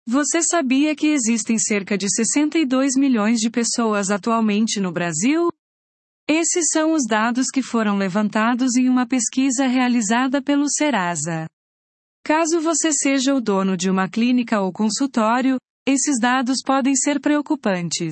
Você sabia que existem cerca de 62 milhões de pessoas atualmente no Brasil? Esses são os dados que foram levantados em uma pesquisa realizada pelo Serasa. Caso você seja o dono de uma clínica ou consultório, esses dados podem ser preocupantes.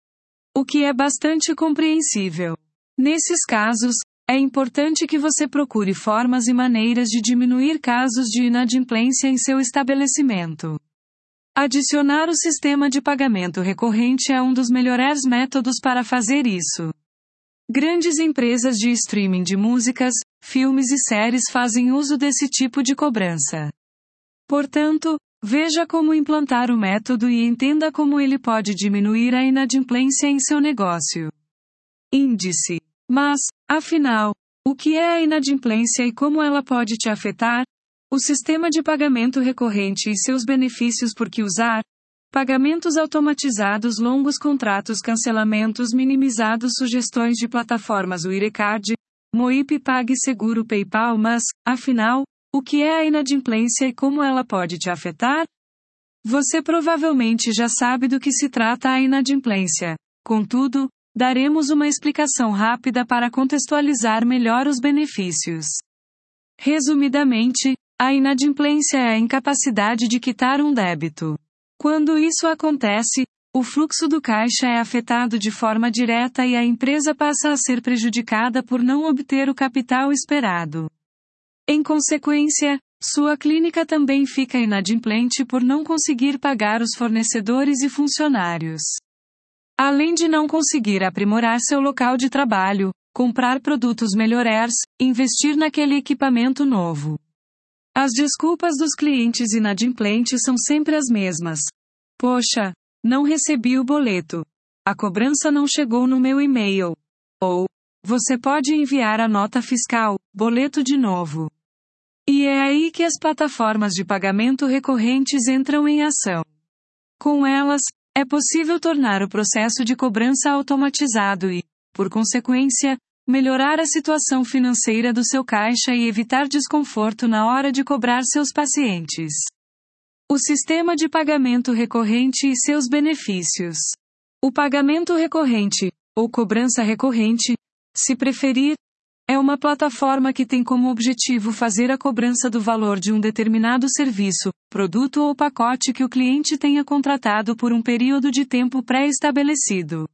O que é bastante compreensível. Nesses casos, é importante que você procure formas e maneiras de diminuir casos de inadimplência em seu estabelecimento. Adicionar o sistema de pagamento recorrente é um dos melhores métodos para fazer isso. Grandes empresas de streaming de músicas, filmes e séries fazem uso desse tipo de cobrança. Portanto, veja como implantar o método e entenda como ele pode diminuir a inadimplência em seu negócio. Índice. Mas, afinal, o que é a inadimplência e como ela pode te afetar? O sistema de pagamento recorrente e seus benefícios. Por que usar? Pagamentos automatizados, longos contratos, cancelamentos minimizados, sugestões de plataformas Wirecard, Moip, PagSeguro, PayPal. Mas, afinal, o que é a inadimplência e como ela pode te afetar? Você provavelmente já sabe do que se trata a inadimplência. Contudo, daremos uma explicação rápida para contextualizar melhor os benefícios. Resumidamente, a inadimplência é a incapacidade de quitar um débito. Quando isso acontece, o fluxo do caixa é afetado de forma direta e a empresa passa a ser prejudicada por não obter o capital esperado. Em consequência, sua clínica também fica inadimplente por não conseguir pagar os fornecedores e funcionários. Além de não conseguir aprimorar seu local de trabalho, comprar produtos melhores, investir naquele equipamento novo. As desculpas dos clientes inadimplentes são sempre as mesmas. Poxa, não recebi o boleto. A cobrança não chegou no meu e-mail. Ou, você pode enviar a nota fiscal, boleto de novo. E é aí que as plataformas de pagamento recorrentes entram em ação. Com elas, é possível tornar o processo de cobrança automatizado e, por consequência, melhorar a situação financeira do seu caixa e evitar desconforto na hora de cobrar seus pacientes. O sistema de pagamento recorrente e seus benefícios. O pagamento recorrente, ou cobrança recorrente, se preferir, é uma plataforma que tem como objetivo fazer a cobrança do valor de um determinado serviço, produto ou pacote que o cliente tenha contratado por um período de tempo pré-estabelecido.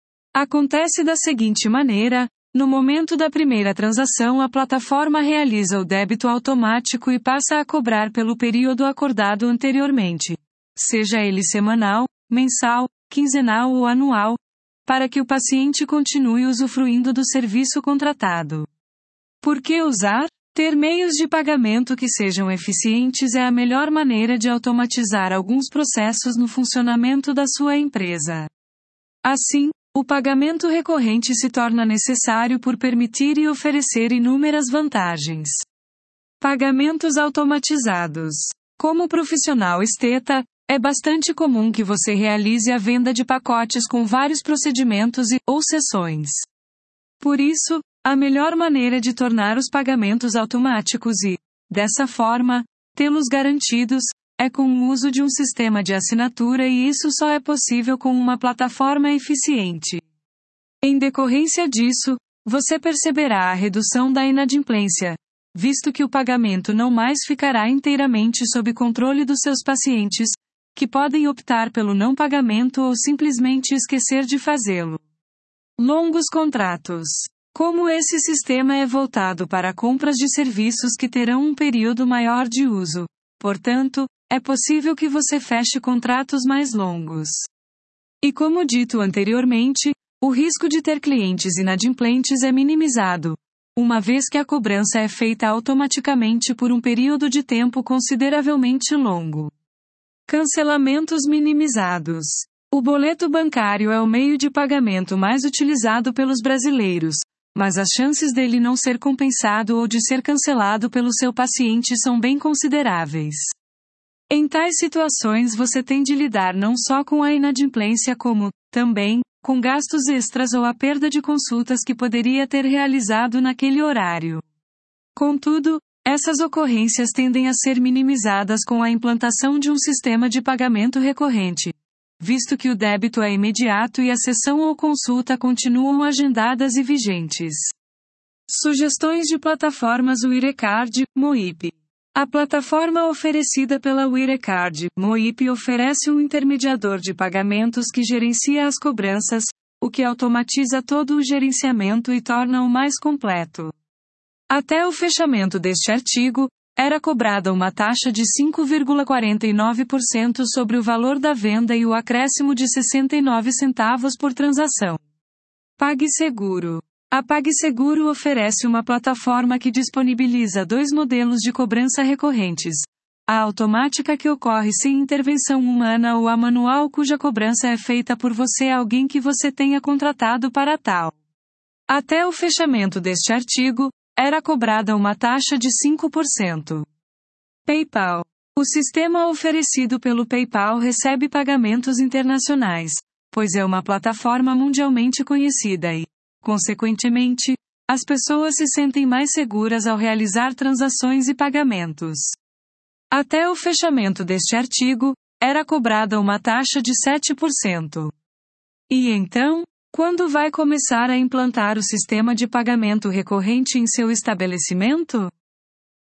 Acontece da seguinte maneira: no momento da primeira transação, a plataforma realiza o débito automático e passa a cobrar pelo período acordado anteriormente, seja ele semanal, mensal, quinzenal ou anual, para que o paciente continue usufruindo do serviço contratado. Por que usar? Ter meios de pagamento que sejam eficientes é a melhor maneira de automatizar alguns processos no funcionamento da sua empresa. Assim, o pagamento recorrente se torna necessário por permitir e oferecer inúmeras vantagens. Pagamentos automatizados. Como profissional esteta, é bastante comum que você realize a venda de pacotes com vários procedimentos ou sessões. Por isso, a melhor maneira de tornar os pagamentos automáticos e, dessa forma, tê-los garantidos, é com o uso de um sistema de assinatura, e isso só é possível com uma plataforma eficiente. Em decorrência disso, você perceberá a redução da inadimplência, visto que o pagamento não mais ficará inteiramente sob controle dos seus pacientes, que podem optar pelo não pagamento ou simplesmente esquecer de fazê-lo. Longos contratos. Como esse sistema é voltado para compras de serviços que terão um período maior de uso, portanto, é possível que você feche contratos mais longos. E como dito anteriormente, o risco de ter clientes inadimplentes é minimizado, uma vez que a cobrança é feita automaticamente por um período de tempo consideravelmente longo. Cancelamentos minimizados. O boleto bancário é o meio de pagamento mais utilizado pelos brasileiros, mas as chances dele não ser compensado ou de ser cancelado pelo seu paciente são bem consideráveis. Em tais situações, você tem de lidar não só com a inadimplência como, também, com gastos extras ou a perda de consultas que poderia ter realizado naquele horário. Contudo, Essas ocorrências tendem a ser minimizadas com a implantação de um sistema de pagamento recorrente, visto que o débito é imediato e a sessão ou consulta continuam agendadas e vigentes. Sugestões de plataformas Wirecard, Moip. A plataforma oferecida pela Wirecard, Moip, oferece um intermediador de pagamentos que gerencia as cobranças, o que automatiza todo o gerenciamento e torna-o mais completo. Até o fechamento deste artigo, era cobrada uma taxa de 5,49% sobre o valor da venda e o acréscimo de 69 centavos por transação. PagSeguro. A PagSeguro oferece uma plataforma que disponibiliza 2 modelos de cobrança recorrentes: a automática, que ocorre sem intervenção humana, ou a manual, cuja cobrança é feita por você, alguém que você tenha contratado para tal. Até o fechamento deste artigo, era cobrada uma taxa de 5%. PayPal. O sistema oferecido pelo PayPal recebe pagamentos internacionais, pois é uma plataforma mundialmente conhecida e, consequentemente, as pessoas se sentem mais seguras ao realizar transações e pagamentos. Até o fechamento deste artigo, era cobrada uma taxa de 7%. E então, quando vai começar a implantar o sistema de pagamento recorrente em seu estabelecimento?